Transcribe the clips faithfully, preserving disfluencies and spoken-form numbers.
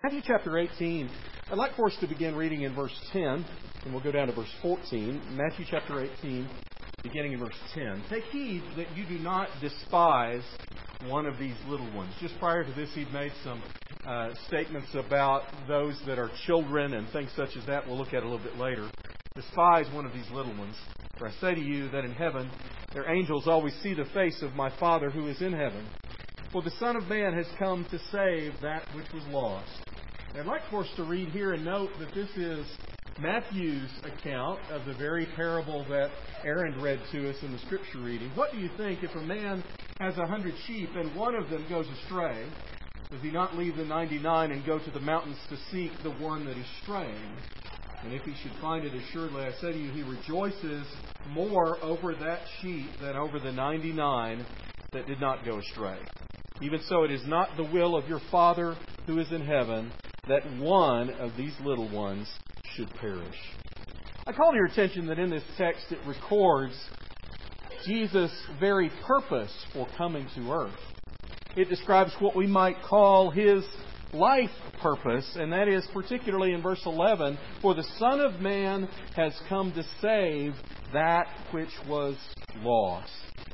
Matthew chapter eighteen. I'd like for us to begin reading in verse ten, and we'll go down to verse fourteen. Matthew chapter eighteen, beginning in verse ten. Take heed that you do not despise one of these little ones. Just prior to this, he'd made some uh, statements about those that are children and things such as that. We'll look at a little bit later. Despise one of these little ones. For I say to you that in heaven their angels always see the face of my Father who is in heaven. For the Son of Man has come to save that which was lost. And I'd like for us to read here and note that this is Matthew's account of the very parable that Aaron read to us in the Scripture reading. What do you think if a man has a hundred sheep and one of them goes astray? Does he not leave the ninety-nine and go to the mountains to seek the one that is straying? And if he should find it, assuredly I say to you, he rejoices more over that sheep than over the ninety-nine that did not go astray. Even so, it is not the will of your Father who is in heaven that one of these little ones should perish. I call to your attention that in this text it records Jesus' very purpose for coming to earth. It describes what we might call His life purpose, and that is particularly in verse eleven, for the Son of Man has come to save that which was lost.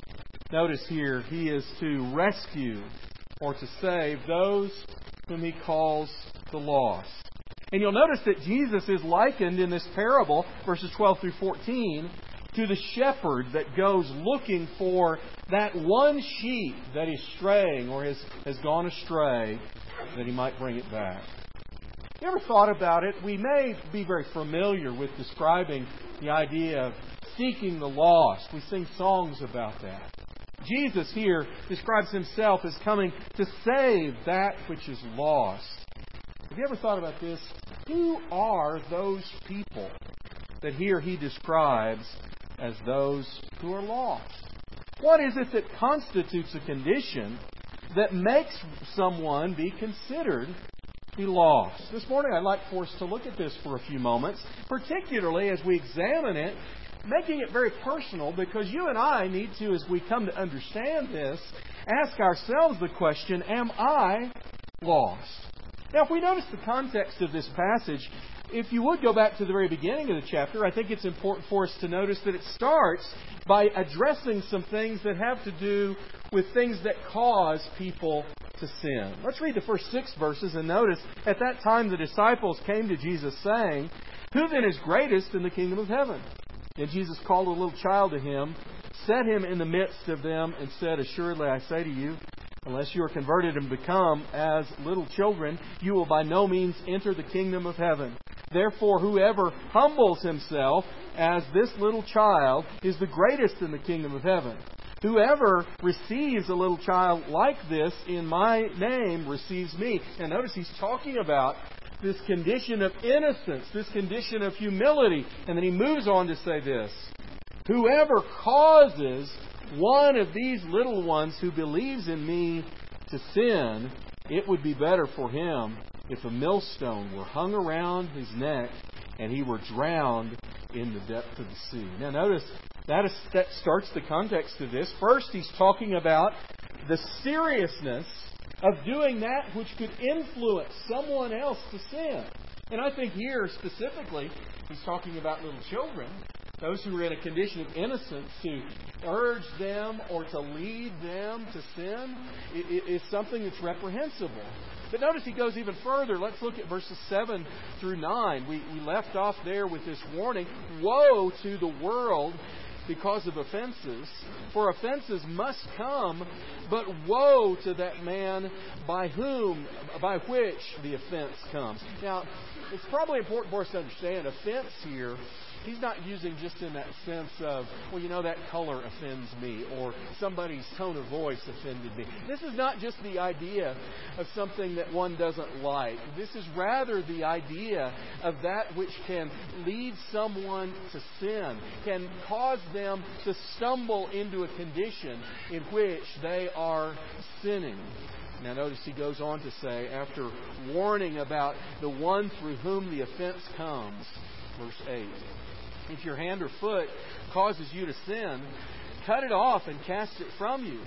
Notice here, He is to rescue or to save those whom He calls the lost. And you'll notice that Jesus is likened in this parable, verses twelve through fourteen, to the shepherd that goes looking for that one sheep that is straying or has, has gone astray, that he might bring it back. You ever thought about it? We may be very familiar with describing the idea of seeking the lost. We sing songs about that. Jesus here describes Himself as coming to save that which is lost. Have you ever thought about this? Who are those people that here He describes as those who are lost? What is it that constitutes a condition that makes someone be considered be lost? This morning I'd like for us to look at this for a few moments, particularly as we examine it, making it very personal, because you and I need to, as we come to understand this, ask ourselves the question, am I lost? Now, if we notice the context of this passage, if you would go back to the very beginning of the chapter, I think it's important for us to notice that it starts by addressing some things that have to do with things that cause people to sin. Let's read the first six verses and notice, at that time the disciples came to Jesus saying, "Who then is greatest in the kingdom of heaven?" And Jesus called a little child to Him, set him in the midst of them, and said, "Assuredly I say to you, unless you are converted and become as little children, you will by no means enter the kingdom of heaven. Therefore, whoever humbles himself as this little child is the greatest in the kingdom of heaven. Whoever receives a little child like this in my name receives me." And notice He's talking about this condition of innocence, this condition of humility. And then He moves on to say this, "Whoever causes one of these little ones who believes in me to sin, it would be better for him if a millstone were hung around his neck and he were drowned in the depth of the sea." Now notice, that, is, that starts the context of this. First, He's talking about the seriousness of doing that which could influence someone else to sin. And I think here specifically, He's talking about little children, those who are in a condition of innocence. To urge them or to lead them to sin is something that's reprehensible. But notice He goes even further. Let's look at verses seven through nine. We, we left off there with this warning. "Woe to the world because of offenses, for offenses must come, but woe to that man by whom, by which the offense comes." Now, it's probably important for us to understand offense here. He's not using just in that sense of, well, you know, that color offends me, or somebody's tone of voice offended me. This is not just the idea of something that one doesn't like. This is rather the idea of that which can lead someone to sin, can cause them to stumble into a condition in which they are sinning. Now notice He goes on to say, after warning about the one through whom the offense comes, verse eight, "If your hand or foot causes you to sin, cut it off and cast it from you.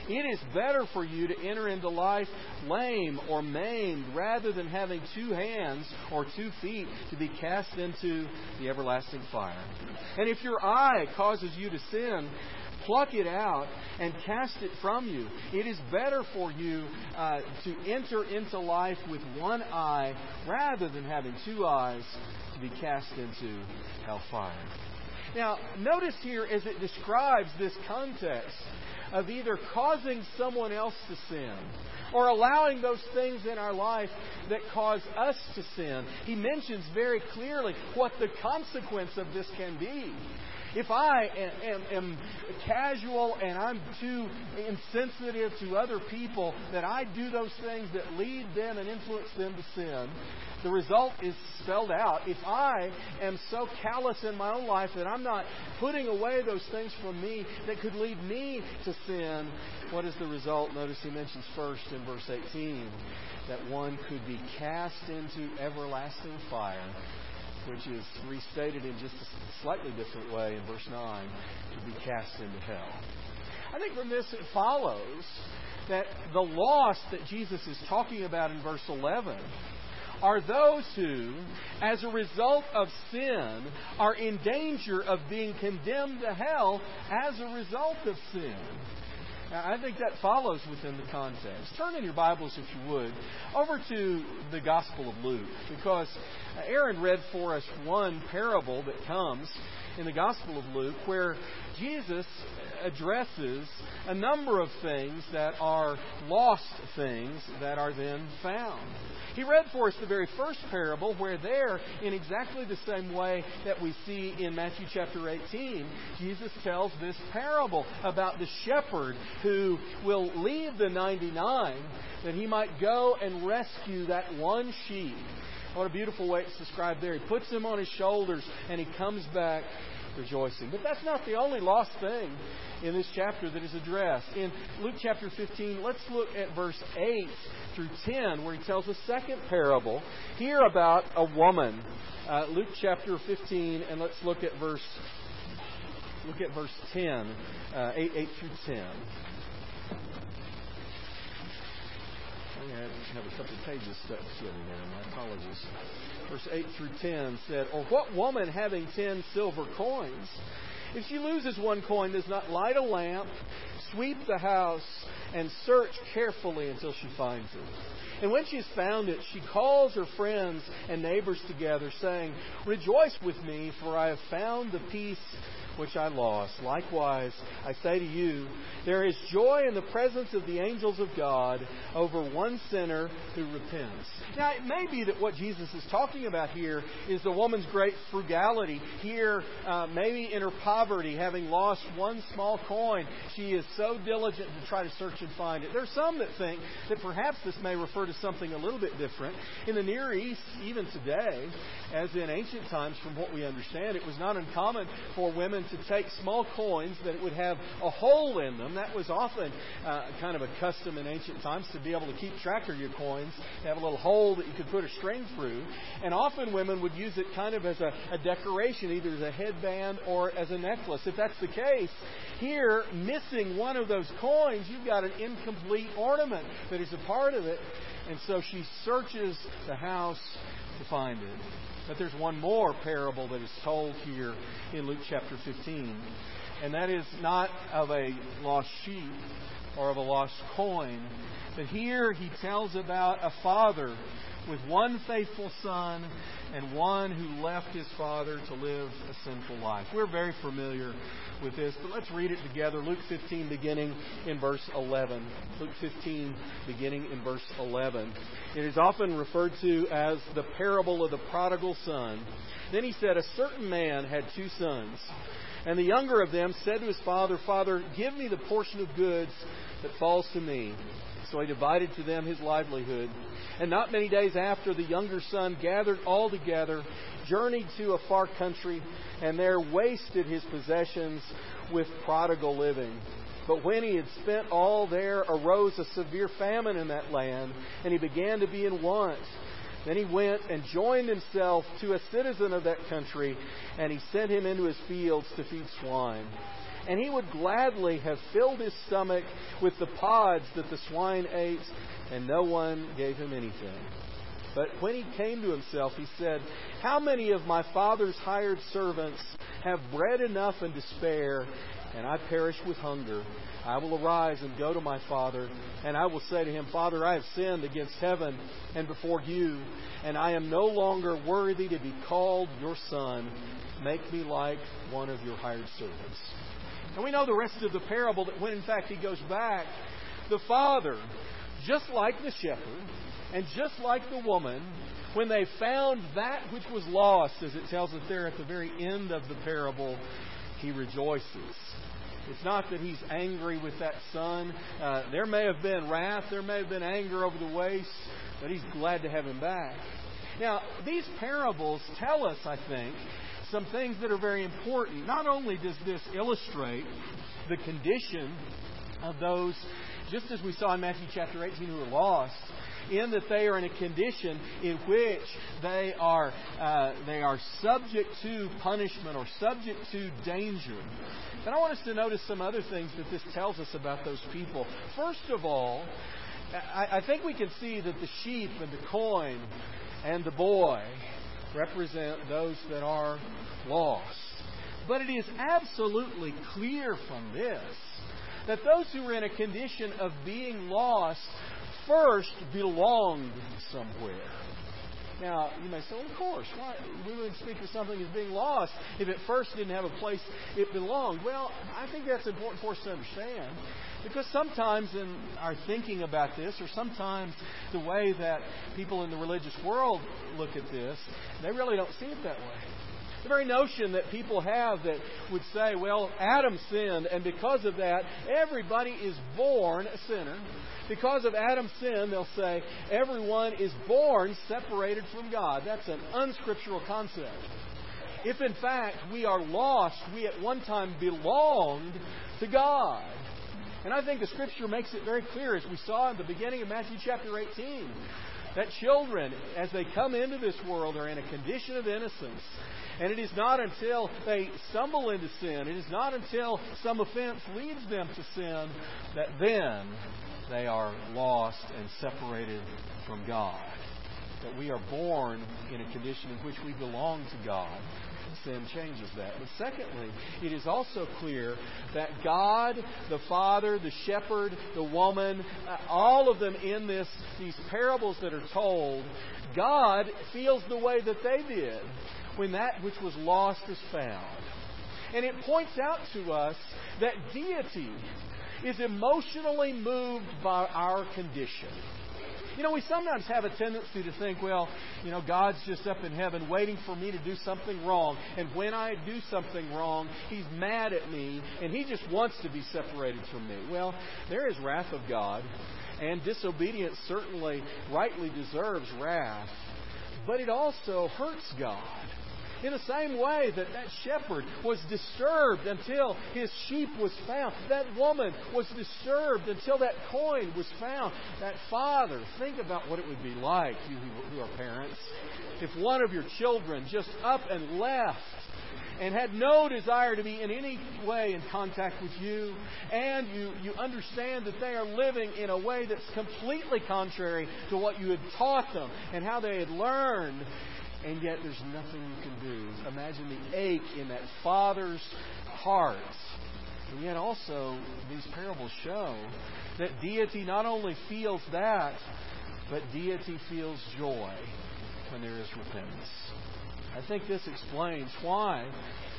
It is better for you to enter into life lame or maimed rather than having two hands or two feet to be cast into the everlasting fire. And if your eye causes you to sin, pluck it out and cast it from you. It is better for you uh, to enter into life with one eye rather than having two eyes to be cast into hellfire. Now, notice here as it describes this context of either causing someone else to sin or allowing those things in our life that cause us to sin, he mentions very clearly what the consequence of this can be. If I am, am, am casual and I'm too insensitive to other people, that I do those things that lead them and influence them to sin, the result is spelled out. If I am so callous in my own life that I'm not putting away those things from me that could lead me to sin, what is the result? Notice he mentions first in verse eighteen that one could be cast into everlasting fire, which is restated in just a slightly different way in verse nine, to be cast into hell. I think from this it follows that the lost that Jesus is talking about in verse eleven are those who, as a result of sin, are in danger of being condemned to hell as a result of sin. Now, I think that follows within the context. Turn in your Bibles, if you would, over to the Gospel of Luke, because Aaron read for us one parable that comes in the Gospel of Luke where Jesus addresses a number of things that are lost things that are then found. He read for us the very first parable where there, in exactly the same way that we see in Matthew chapter eighteen, Jesus tells this parable about the shepherd who will leave the ninety-nine that he might go and rescue that one sheep. What a beautiful way it's described there. He puts him on his shoulders and he comes back rejoicing. But that's not the only lost thing in this chapter that is addressed. In Luke chapter fifteen, let's look at verse eight through ten, where he tells a second parable here about a woman. Uh, Luke chapter fifteen, and let's look at verse look at verse ten, uh, eight, eight through ten. I have a couple of pages stuck together there. My apologies. Verse eight through ten said, "Or what woman having ten silver coins, if she loses one coin, does not light a lamp, sweep the house, and search carefully until she finds it? And when she has found it, she calls her friends and neighbors together, saying, 'Rejoice with me, for I have found the piece which I lost.' Likewise, I say to you, there is joy in the presence of the angels of God over one sinner who repents." Now, it may be that what Jesus is talking about here is the woman's great frugality. Here, uh, maybe in her poverty, having lost one small coin, she is so diligent to try to search and find it. There are some that think that perhaps this may refer to something a little bit different. In the Near East, even today, as in ancient times, from what we understand, it was not uncommon for women to take small coins that would have a hole in them. That was often uh, kind of a custom in ancient times, to be able to keep track of your coins, to have a little hole that you could put a string through. And often women would use it kind of as a, a decoration, either as a headband or as a necklace. If that's the case, here, missing one of those coins, you've got an incomplete ornament that is a part of it. And so she searches the house to find it. But there's one more parable that is told here in Luke chapter fifteen. And that is not of a lost sheep or of a lost coin. But here he tells about a father with one faithful son and one who left his father to live a sinful life. We're very familiar with this, but let's read it together. Luke fifteen, beginning in verse eleven. Luke fifteen, beginning in verse eleven. It is often referred to as the parable of the prodigal son. Then he said, "A certain man had two sons, and the younger of them said to his father, 'Father, give me the portion of goods that falls to me.' So he divided to them his livelihood. And not many days after, the younger son gathered all together, journeyed to a far country, and there wasted his possessions with prodigal living. But when he had spent all, there arose a severe famine in that land, and he began to be in want. Then he went and joined himself to a citizen of that country, and he sent him into his fields to feed swine. and he would gladly have filled his stomach with the pods that the swine ate, and no one gave him anything. But when he came to himself, he said, "How many of my father's hired servants have bread enough and to spare, and I perish with hunger? I will arise and go to my father, and I will say to him, Father, I have sinned against heaven and before you, and I am no longer worthy to be called your son. Make me like one of your hired servants." And we know the rest of the parable, that when in fact he goes back, the father, just like the shepherd, and just like the woman, when they found that which was lost, as it tells us there at the very end of the parable, he rejoices. It's not that he's angry with that son. Uh, there may have been wrath, there may have been anger over the waste, but he's glad to have him back. Now, these parables tell us, I think, some things that are very important. Not only does this illustrate the condition of those, just as we saw in Matthew chapter eighteen, who are lost, in that they are in a condition in which they are uh, they are subject to punishment or subject to danger. But I want us to notice some other things that this tells us about those people. First of all, I, I think we can see that the sheep and the coin and the boy represent those that are lost. But it is absolutely clear from this that those who are in a condition of being lost first belonged somewhere. Now, you may say, well, of course, why? We wouldn't speak of something as being lost if it first didn't have a place it belonged. Well, I think that's important for us to understand, because sometimes in our thinking about this, or sometimes the way that people in the religious world look at this, they really don't see it that way. The very notion that people have that would say, well, Adam sinned, and because of that, everybody is born a sinner. Because of Adam's sin, they'll say, everyone is born separated from God. That's an unscriptural concept. If in fact we are lost, we at one time belonged to God. And I think the Scripture makes it very clear, as we saw in the beginning of Matthew chapter eighteen, that children, as they come into this world, are in a condition of innocence. And it is not until they stumble into sin, it is not until some offense leads them to sin, that then they are lost and separated from God. That we are born in a condition in which we belong to God. Sin changes that. But secondly, it is also clear that God, the Father, the shepherd, the woman, uh, all of them in this these parables that are told, God feels the way that they did when that which was lost is found. And it points out to us that deity is emotionally moved by our condition. You know, we sometimes have a tendency to think, well, you know, God's just up in heaven waiting for me to do something wrong. And when I do something wrong, He's mad at me and He just wants to be separated from me. Well, there is wrath of God, and disobedience certainly rightly deserves wrath. But it also hurts God. In the same way that that shepherd was disturbed until his sheep was found. That woman was disturbed until that coin was found. That father, think about what it would be like, you who are parents, if one of your children just up and left and had no desire to be in any way in contact with you, and you, you understand that they are living in a way that's completely contrary to what you had taught them and how they had learned. And yet there's nothing you can do. Imagine the ache in that father's heart. And yet also, these parables show that deity not only feels that, but deity feels joy when there is repentance. I think this explains why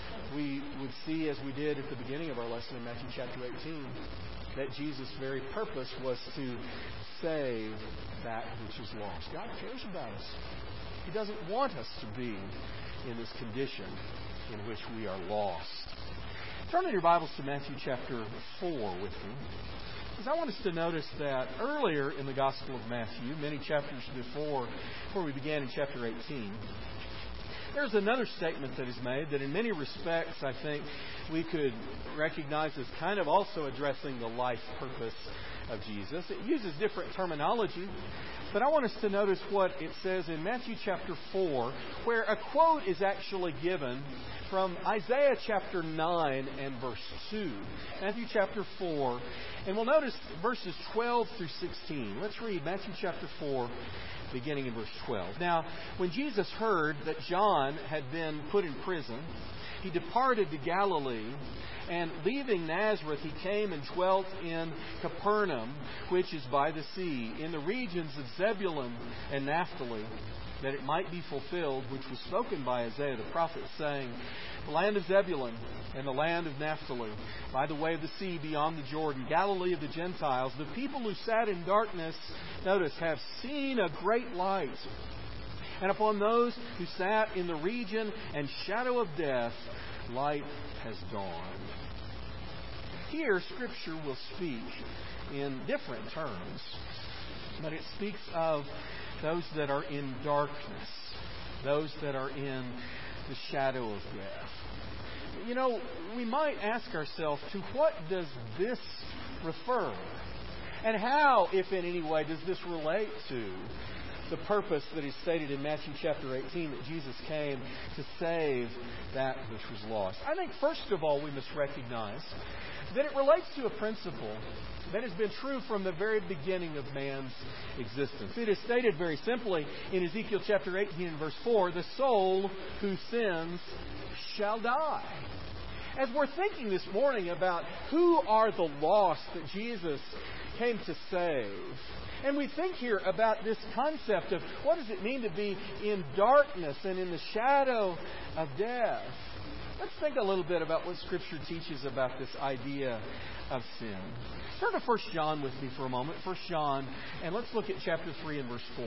we would see, as we did at the beginning of our lesson in Matthew chapter eighteen, that Jesus' very purpose was to save that which is lost. God cares about us. He doesn't want us to be in this condition in which we are lost. Turn in your Bibles to Matthew chapter four with me, because I want us to notice that earlier in the Gospel of Matthew, many chapters before, before we began in chapter eighteen, There's another statement that is made that in many respects I think we could recognize as kind of also addressing the life purpose of Jesus. It uses different terminology, but I want us to notice what it says in Matthew chapter four, where a quote is actually given from Isaiah chapter nine and verse two. Matthew chapter four, and we'll notice verses twelve through sixteen. Let's read Matthew chapter four, beginning in verse twelve. Now, when Jesus heard that John had been put in prison, he departed to Galilee, and leaving Nazareth, he came and dwelt in Capernaum, which is by the sea, in the regions of Zebulun and Naphtali, that it might be fulfilled, which was spoken by Isaiah the prophet, saying, the land of Zebulun and the land of Naphtali, by the way of the sea beyond the Jordan, Galilee of the Gentiles, the people who sat in darkness, notice, have seen a great light. And upon those who sat in the region and shadow of death, light has dawned. Here, Scripture will speak in different terms, but it speaks of those that are in darkness, those that are in the shadow of death. You know, we might ask ourselves, to what does this refer? And how, if in any way, does this relate to the purpose that is stated in Matthew chapter eighteen, that Jesus came to save that which was lost? I think, first of all, we must recognize that it relates to a principle that has been true from the very beginning of man's existence. It is stated very simply in Ezekiel chapter eighteen and verse four, the soul who sins shall die. As we're thinking this morning about who are the lost that Jesus came to save, and we think here about this concept of what does it mean to be in darkness and in the shadow of death, let's think a little bit about what Scripture teaches about this idea of sin. Turn to First John with me for a moment. First John, and let's look at chapter three and verse four.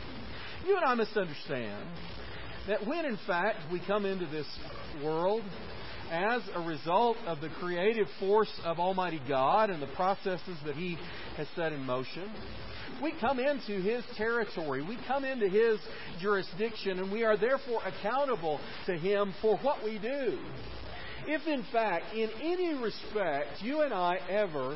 You and I must understand that when, in fact, we come into this world as a result of the creative force of Almighty God and the processes that He has set in motion, we come into His territory. We come into His jurisdiction, and we are therefore accountable to Him for what we do. If, in fact, in any respect, you and I ever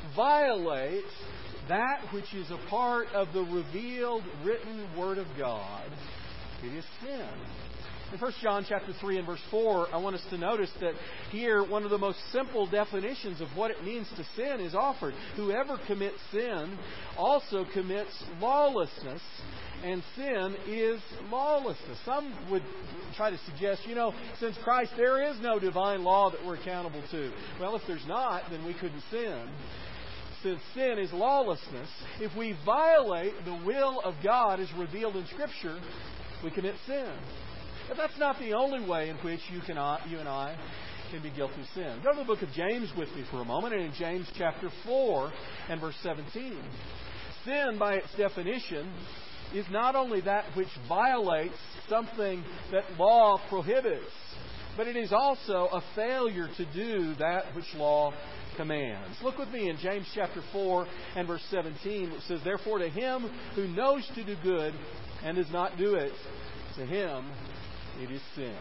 violate that which is a part of the revealed, written Word of God, it is sin. In First John chapter three and verse four, I want us to notice that here one of the most simple definitions of what it means to sin is offered. Whoever commits sin also commits lawlessness, and sin is lawlessness. Some would try to suggest, you know, since Christ there is no divine law that we're accountable to. Well, if there's not, then we couldn't sin. Since sin is lawlessness, if we violate the will of God as revealed in Scripture, we commit sin. But that's not the only way in which you can, you and I can be guilty of sin. Go to the book of James with me for a moment, and in James chapter four and verse seventeen. Sin, by its definition, is not only that which violates something that law prohibits, but it is also a failure to do that which law commands. Look with me in James chapter four and verse seventeen, which says, therefore to him who knows to do good and does not do it, to him it is sin.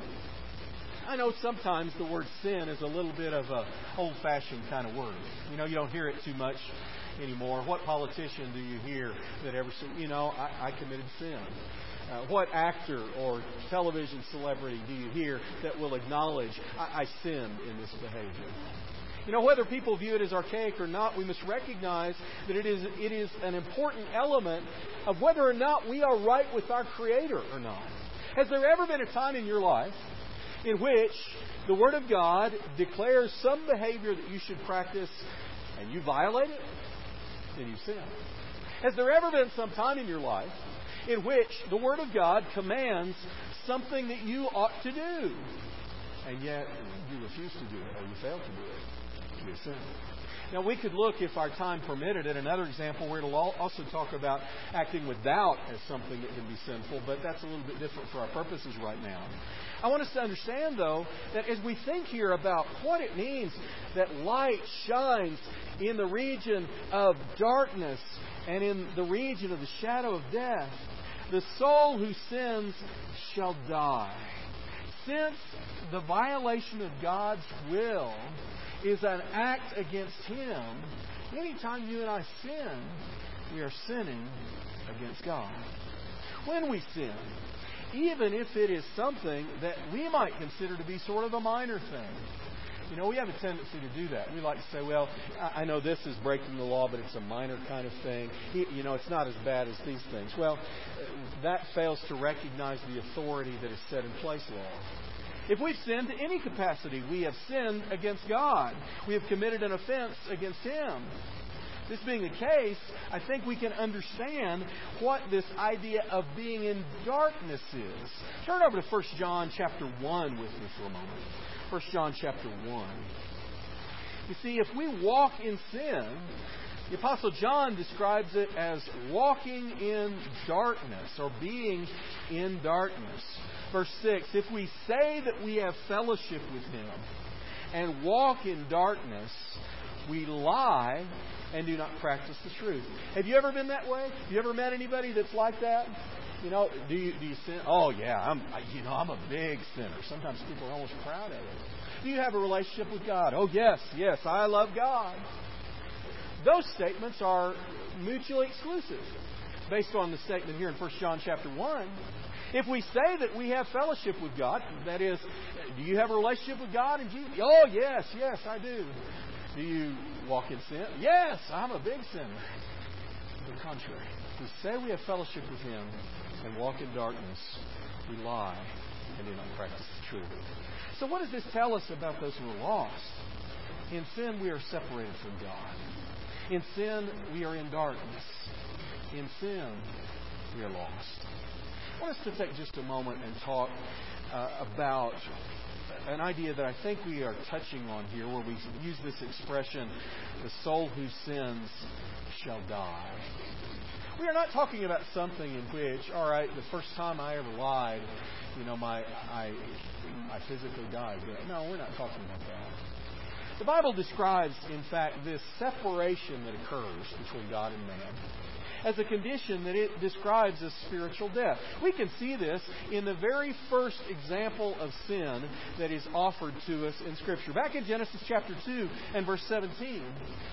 I know sometimes the word sin is a little bit of a old-fashioned kind of word. You know, you don't hear it too much anymore. What politician do you hear that ever said, you know, I, I committed sin? Uh, what actor or television celebrity do you hear that will acknowledge, I, I sinned in this behavior? You know, whether people view it as archaic or not, we must recognize that it is it is an important element of whether or not we are right with our Creator or not. Has there ever been a time in your life in which the Word of God declares some behavior that you should practice and you violate it? Then you sin. Has there ever been some time in your life in which the Word of God commands something that you ought to do, and yet you refuse to do it or you fail to do it? You sin. Now, we could look, if our time permitted, at another example where it'll also talk about acting with doubt as something that can be sinful, but that's a little bit different for our purposes right now. I want us to understand, though, that as we think here about what it means that light shines in the region of darkness and in the region of the shadow of death, The soul who sins shall die. Since the violation of God's will is an act against Him, anytime you and I sin, we are sinning against God. When we sin, even if it is something that we might consider to be sort of a minor thing. You know, we have a tendency to do that. We like to say, well, I know this is breaking the law, but it's a minor kind of thing. You know, it's not as bad as these things. Well, that fails to recognize the authority that is set in place law. If we've sinned to any capacity, we have sinned against God. We have committed an offense against Him. This being the case, I think we can understand what this idea of being in darkness is. Turn over to First John chapter one with me for a moment. First John chapter one. You see, if we walk in sin, the Apostle John describes it as walking in darkness or being in darkness. Verse six, if we say that we have fellowship with Him and walk in darkness, we lie and do not practice the truth. Have you ever been that way? Have you ever met anybody that's like that? You know, do you do you sin? Oh yeah, I'm you know I'm a big sinner. Sometimes people are almost proud of it. Do you have a relationship with God? Oh yes, yes, I love God. Those statements are mutually exclusive, based on the statement here in First John chapter one. If we say that we have fellowship with God, that is, do you have a relationship with God and Jesus? Oh yes, yes, I do. Do you walk in sin? Yes, I'm a big sinner. To the contrary, if we say we have fellowship with Him and walk in darkness, we lie and do not practice the truth. So what does this tell us about those who are lost? In sin, we are separated from God. In sin, we are in darkness. In sin, we are lost. I want us to take just a moment and talk uh, about an idea that I think we are touching on here, where we use this expression, the soul who sins shall die. We are not talking about something in which, all right, the first time I ever lied, you know, my I I physically died. No, we're not talking about that. The Bible describes, in fact, this separation that occurs between God and man as a condition that it describes as spiritual death. We can see this in the very first example of sin that is offered to us in Scripture. Back in Genesis chapter two and verse seventeen,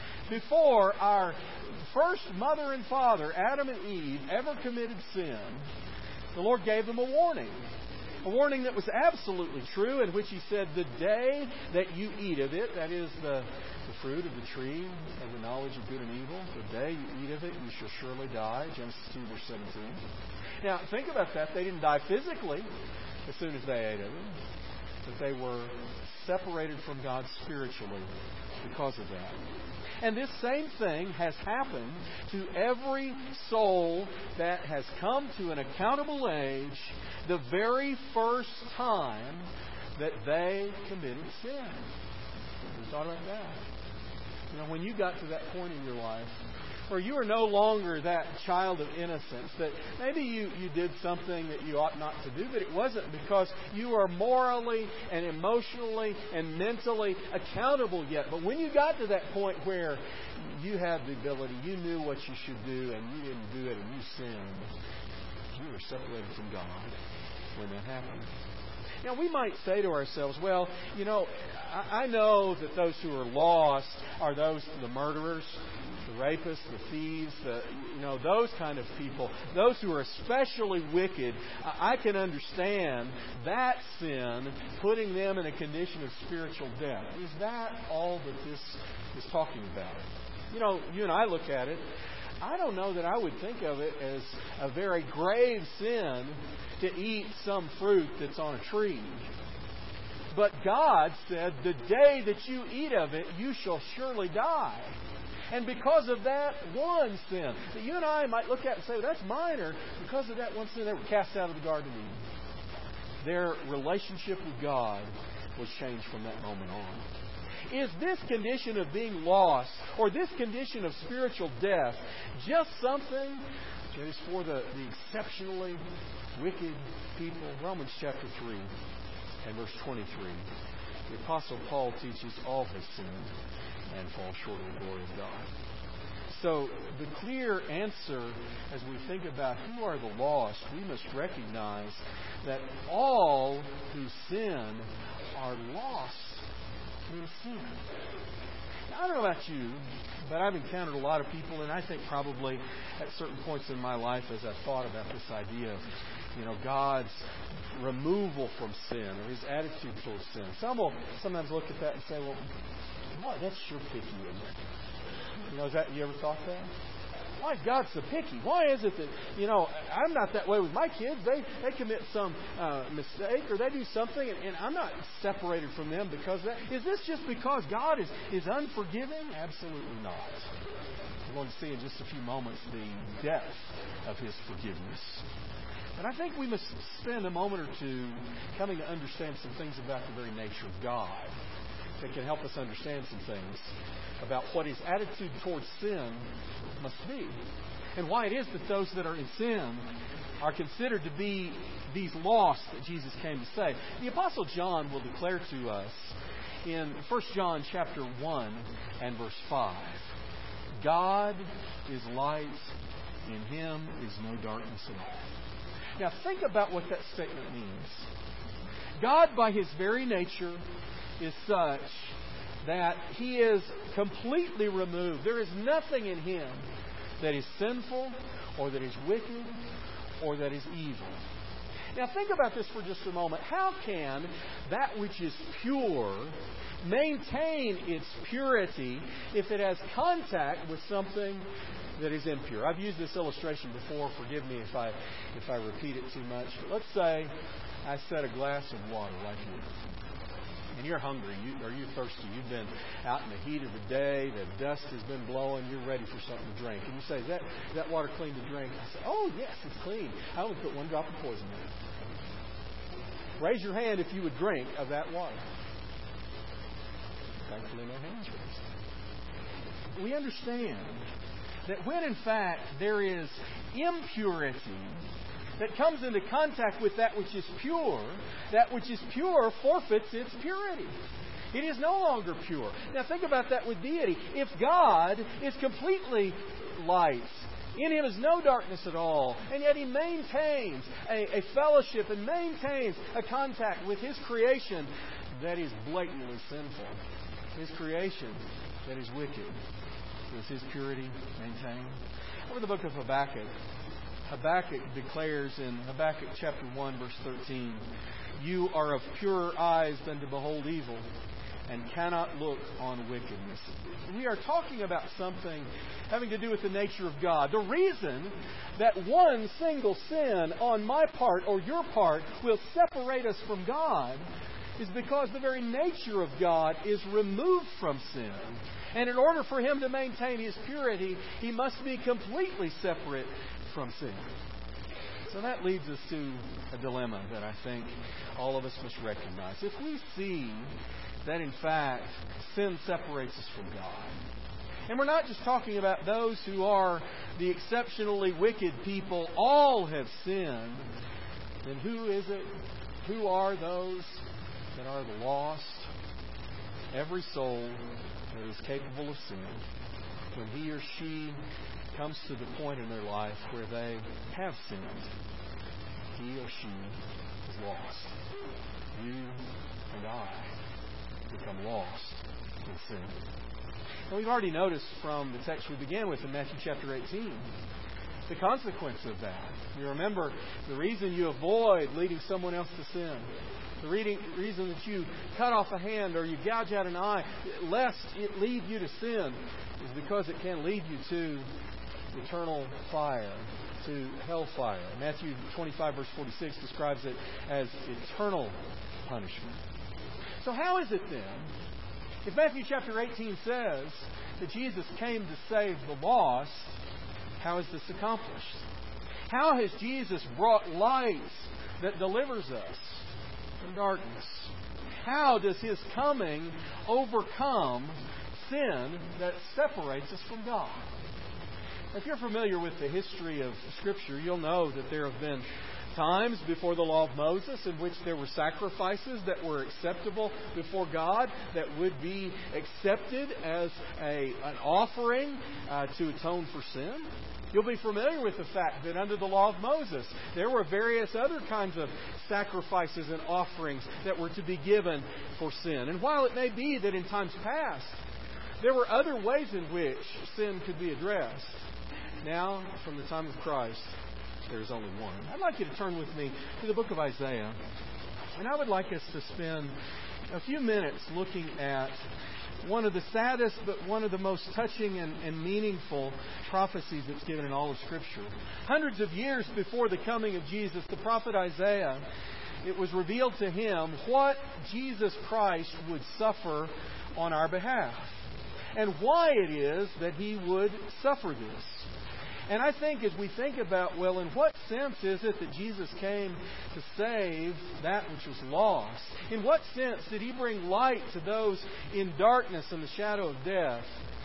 before our first mother and father, Adam and Eve, ever committed sin, the Lord gave them a warning. A warning that was absolutely true, in which He said, the day that you eat of it, that is the, the fruit of the tree of the knowledge of good and evil, the day you eat of it, you shall surely die. Genesis two, verse seventeen. Now, think about that. They didn't die physically as soon as they ate of it, but they were separated from God spiritually because of that. And this same thing has happened to every soul that has come to an accountable age the very first time that they committed sin. Have you thought about that? You know, when you got to that point in your life where you are no longer that child of innocence, that maybe you, you did something that you ought not to do, but it wasn't because you are morally and emotionally and mentally accountable yet. But when you got to that point where you had the ability, you knew what you should do, and you didn't do it, and you sinned, you were separated from God when that happened. Now, we might say to ourselves, well, you know, I, I know that those who are lost are those, the murderers, the rapists, the thieves, the, you know, those kind of people, those who are especially wicked. I, I can understand that sin putting them in a condition of spiritual death. Is that all that this is talking about? You know, you and I look at it, I don't know that I would think of it as a very grave sin to eat some fruit that's on a tree. But God said, the day that you eat of it, you shall surely die. And because of that one sin, that you and I might look at and say, well, that's minor. Because of that one sin, they were cast out of the Garden of Eden. Their relationship with God was changed from that moment on. Is this condition of being lost, or this condition of spiritual death, just something that is for the, the exceptionally wicked people? Romans chapter three and verse twenty-three. The Apostle Paul teaches all have sinned and fall short of the glory of God. So the clear answer as we think about who are the lost, we must recognize that all who sin are lost in sin. Now, I don't know about you, but I've encountered a lot of people, and I think probably at certain points in my life as I've thought about this idea of, you know, God's removal from sin or His attitude towards sin. Some will sometimes look at that and say, well, boy, that's sure picky, isn't it? You know, is that, you ever thought that? Why is God so picky? Why is it that, you know, I'm not that way with my kids. They they commit some uh, mistake or they do something and, and I'm not separated from them because of that. Is this just because God is, is unforgiving? Absolutely not. We're going to see in just a few moments the depth of His forgiveness. And I think we must spend a moment or two coming to understand some things about the very nature of God that can help us understand some things about what His attitude towards sin must be, and why it is that those that are in sin are considered to be these lost that Jesus came to save. The Apostle John will declare to us in First John chapter one and verse five, God is light, in Him is no darkness at all. Now think about what that statement means. God, by His very nature, is such that He is completely removed. There is nothing in Him that is sinful or that is wicked or that is evil. Now think about this for just a moment. How can that which is pure maintain its purity if it has contact with something that is impure? I've used this illustration before. Forgive me if I if I repeat it too much. But let's say I set a glass of water right here. And you're hungry, you, or you're thirsty. You've been out in the heat of the day. The dust has been blowing. You're ready for something to drink. And you say, is that, is that water clean to drink? I say, oh, yes, it's clean. I only put one drop of poison in it. Raise your hand if you would drink of that water. Thankfully, no hands raised. We understand that when, in fact, there is impurity that comes into contact with that which is pure, that which is pure forfeits its purity. It is no longer pure. Now think about that with deity. If God is completely light, in Him is no darkness at all, and yet He maintains a, a fellowship and maintains a contact with His creation that is blatantly sinful, His creation that is wicked, does His purity maintain? Over the book of Habakkuk, Habakkuk declares in Habakkuk chapter one, verse thirteen, you are of purer eyes than to behold evil, and cannot look on wickedness. We are talking about something having to do with the nature of God. The reason that one single sin on my part or your part will separate us from God is because the very nature of God is removed from sin. And in order for Him to maintain His purity, He must be completely separate from sin. So that leads us to a dilemma that I think all of us must recognize. If we see that in fact sin separates us from God, and we're not just talking about those who are the exceptionally wicked people, all have sinned, then who is it? Who are those that are the lost? Every soul that is capable of sin, when he or she comes to the point in their life where they have sinned, he or she is lost. You and I become lost in sin. And we've already noticed from the text we began with in Matthew chapter eighteen the consequence of that. You remember the reason you avoid leading someone else to sin, the reason that you cut off a hand or you gouge out an eye, lest it lead you to sin, is because it can lead you to eternal fire, to hellfire. Matthew twenty-five, verse forty-six describes it as eternal punishment. So how is it then, if Matthew chapter eighteen says that Jesus came to save the lost, how is this accomplished? How has Jesus brought light that delivers us from darkness? How does His coming overcome sin that separates us from God? If you're familiar with the history of Scripture, you'll know that there have been times before the law of Moses in which there were sacrifices that were acceptable before God, that would be accepted as a, an offering uh, to atone for sin. You'll be familiar with the fact that under the law of Moses, there were various other kinds of sacrifices and offerings that were to be given for sin. And while it may be that in times past, there were other ways in which sin could be addressed, now, from the time of Christ, there's only one. I'd like you to turn with me to the book of Isaiah. And I would like us to spend a few minutes looking at one of the saddest but one of the most touching and, and meaningful prophecies that's given in all of Scripture. Hundreds of years before the coming of Jesus, the prophet Isaiah, it was revealed to him what Jesus Christ would suffer on our behalf and why it is that He would suffer this. And I think as we think about, well, in what sense is it that Jesus came to save that which was lost? In what sense did He bring light to those in darkness and the shadow of death?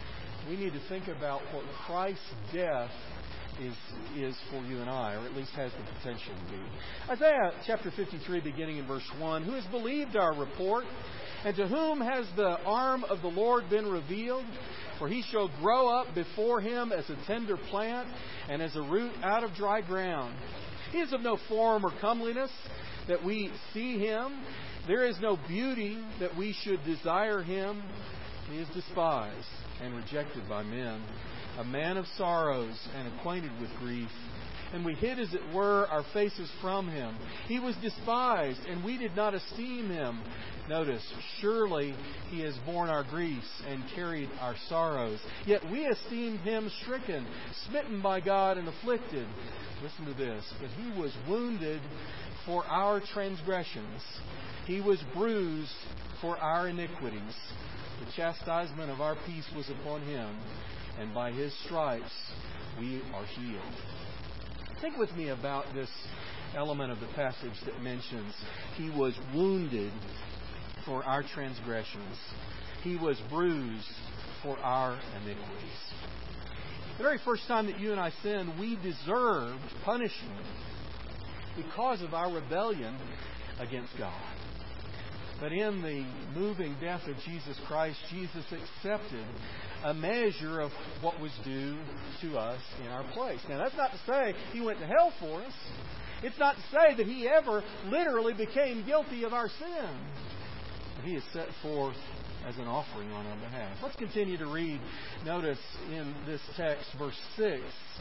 We need to think about what Christ's death is, is for you and I, or at least has the potential to be. Isaiah chapter fifty-three, beginning in verse one, "Who has believed our report? And to whom has the arm of the Lord been revealed? For He shall grow up before Him as a tender plant and as a root out of dry ground. He is of no form or comeliness that we see Him. There is no beauty that we should desire Him. He is despised and rejected by men, a man of sorrows and acquainted with grief. And we hid, as it were, our faces from Him. He was despised, and we did not esteem Him." Notice, "Surely He has borne our griefs and carried our sorrows. Yet we esteemed Him stricken, smitten by God, and afflicted." Listen to this. "But He was wounded for our transgressions. He was bruised for our iniquities. The chastisement of our peace was upon Him, and by His stripes we are healed." Think with me about this element of the passage that mentions He was wounded for our transgressions. He was bruised for our iniquities. The very first time that you and I sinned, we deserved punishment because of our rebellion against God. But in the moving death of Jesus Christ, Jesus accepted a measure of what was due to us in our place. Now, that's not to say He went to hell for us. It's not to say that He ever literally became guilty of our sin. But He is set forth as an offering on our behalf. Let's continue to read. Notice in this text, verse six,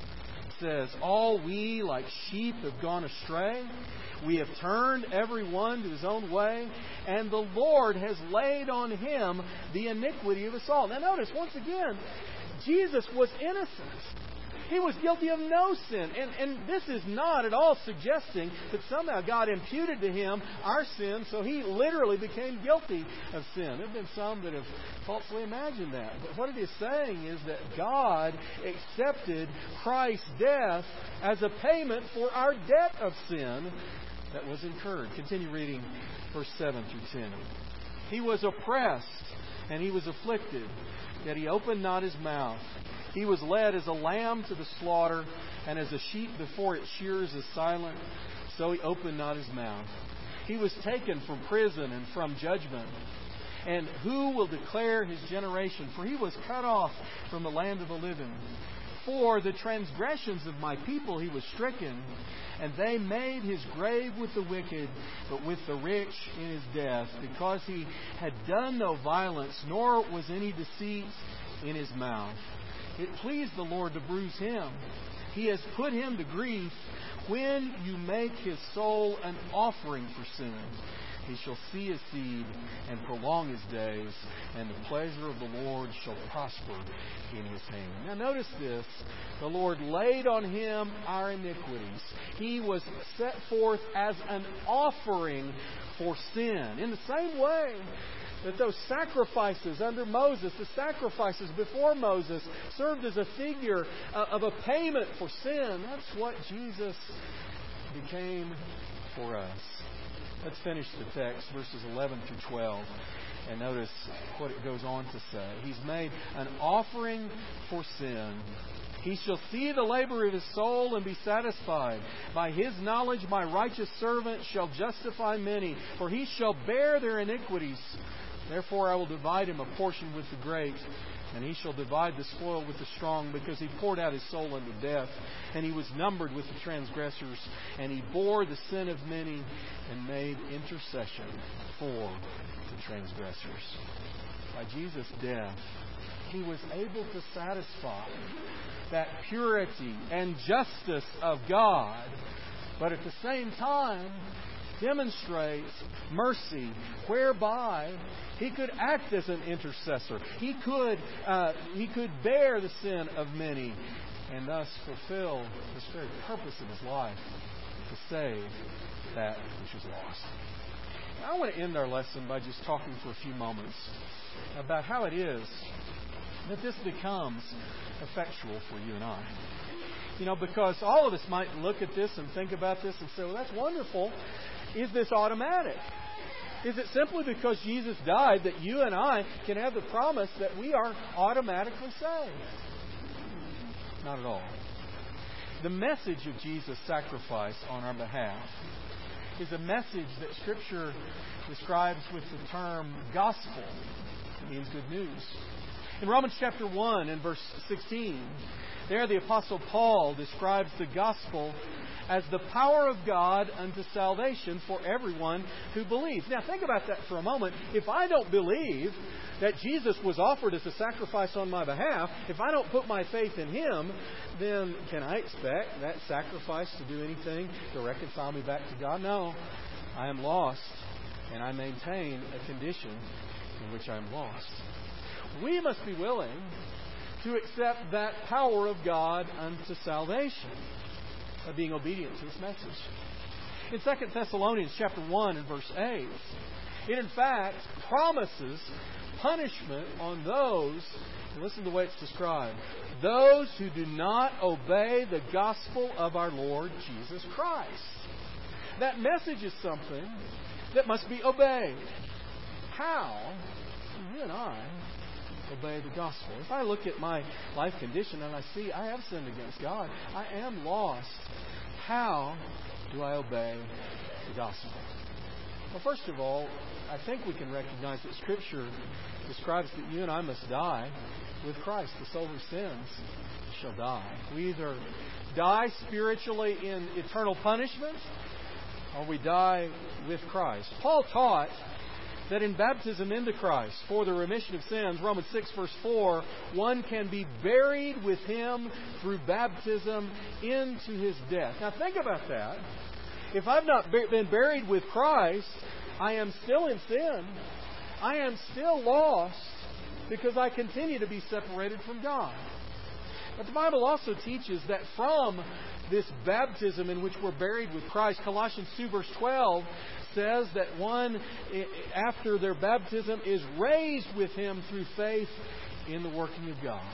says, "All we like sheep have gone astray. We have turned every one to his own way, and the Lord has laid on Him the iniquity of us all." Now notice, once again, Jesus was innocent. He was guilty of no sin. And, and this is not at all suggesting that somehow God imputed to Him our sin, so He literally became guilty of sin. There have been some that have falsely imagined that. But what it is saying is that God accepted Christ's death as a payment for our debt of sin that was incurred. Continue reading verse seven through ten. "He was oppressed and He was afflicted, yet He opened not His mouth. He was led as a lamb to the slaughter, and as a sheep before its shears is silent, so He opened not His mouth. He was taken from prison and from judgment. And who will declare His generation? For He was cut off from the land of the living. For the transgressions of my people He was stricken, and they made His grave with the wicked, but with the rich in His death, because He had done no violence, nor was any deceit in His mouth. It pleased the Lord to bruise Him. He has put Him to grief. When you make His soul an offering for sin, He shall see His seed and prolong His days, and the pleasure of the Lord shall prosper in His hand." Now notice this. The Lord laid on Him our iniquities. He was set forth as an offering for sin. In the same way that those sacrifices under Moses, the sacrifices before Moses, served as a figure of a payment for sin, that's what Jesus became for us. Let's finish the text, verses eleven through twelve, and notice what it goes on to say. He's made an offering for sin. He shall see the labor of his soul and be satisfied. By his knowledge my righteous servant shall justify many, for he shall bear their iniquities. Therefore I will divide him a portion with the great, and he shall divide the spoil with the strong, because he poured out his soul unto death, and he was numbered with the transgressors, and he bore the sin of many, and made intercession for the transgressors. By Jesus' death, He was able to satisfy that purity and justice of God, but at the same time demonstrates mercy, whereby He could act as an intercessor. He could uh, He could bear the sin of many, and thus fulfill this very purpose of His life, to save that which is lost. Now, I want to end our lesson by just talking for a few moments about how it is that this becomes effectual for you and I. You know, because all of us might look at this and think about this and say, well, that's wonderful. Is this automatic? Is it simply because Jesus died that you and I can have the promise that we are automatically saved? Not at all. The message of Jesus' sacrifice on our behalf is a message that Scripture describes with the term gospel. It means good news. In Romans chapter one and verse sixteen, there the Apostle Paul describes the gospel as the power of God unto salvation for everyone who believes. Now think about that for a moment. If I don't believe that Jesus was offered as a sacrifice on my behalf, if I don't put my faith in Him, then can I expect that sacrifice to do anything to reconcile me back to God? No. I am lost, and I maintain a condition in which I am lost. We must be willing to accept that power of God unto salvation by being obedient to His message. In Second Thessalonians chapter one and verse eight, it in fact promises punishment on those, and listen to the way it's described, those who do not obey the gospel of our Lord Jesus Christ. That message is something that must be obeyed. How do you and I obey the gospel? If I look at my life condition and I see I have sinned against God, I am lost, how do I obey the gospel? Well, first of all, I think we can recognize that Scripture describes that you and I must die with Christ. The soul who sins shall die. We either die spiritually in eternal punishment, or we die with Christ. Paul taught that in baptism into Christ for the remission of sins, Romans six verse four, one can be buried with Him through baptism into His death. Now think about that. If I've not been buried with Christ, I am still in sin. I am still lost because I continue to be separated from God. But the Bible also teaches that from this baptism in which we're buried with Christ, Colossians two verse twelve says that one, after their baptism, is raised with Him through faith in the working of God.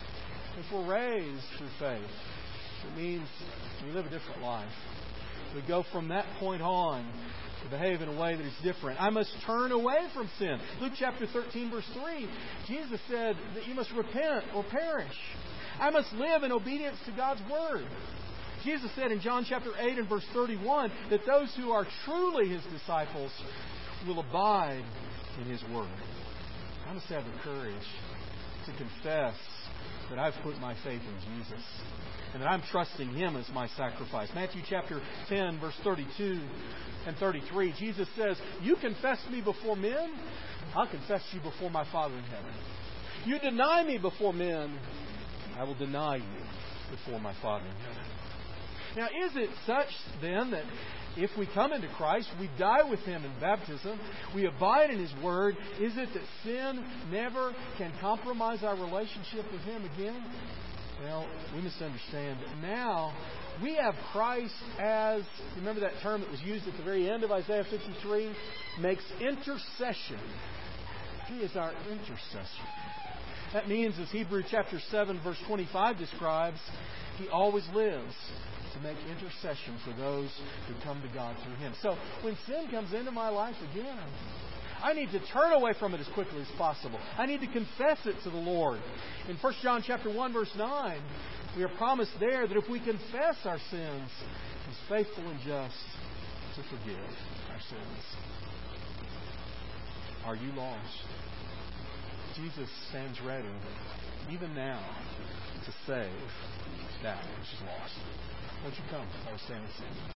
If we're raised through faith, it means we live a different life. We go from that point on to behave in a way that is different. I must turn away from sin. Luke chapter thirteen verse three, Jesus said that you must repent or perish. I must live in obedience to God's Word. Jesus said in John chapter eight and verse thirty-one that those who are truly His disciples will abide in His Word. I must have the courage to confess that I've put my faith in Jesus and that I'm trusting Him as my sacrifice. Matthew chapter ten verse thirty-two and thirty-three, Jesus says, you confess me before men, I'll confess you before my Father in heaven. You deny me before men, I will deny you before my Father in heaven. Now, is it such then that if we come into Christ, we die with Him in baptism, we abide in His Word, is it that sin never can compromise our relationship with Him again? Well, we must understand that now we have Christ as, remember that term that was used at the very end of Isaiah fifty-three? Makes intercession. He is our intercessor. That means, as Hebrews chapter seven verse twenty-five describes, He always lives to make intercession for those who come to God through Him. So when sin comes into my life again, I need to turn away from it as quickly as possible. I need to confess it to the Lord. In First John chapter one, verse nine, we are promised there that if we confess our sins, He's faithful and just to forgive our sins. Are you lost? Jesus stands ready, even now, to save that which is lost. Won't you come? I will stand and sing.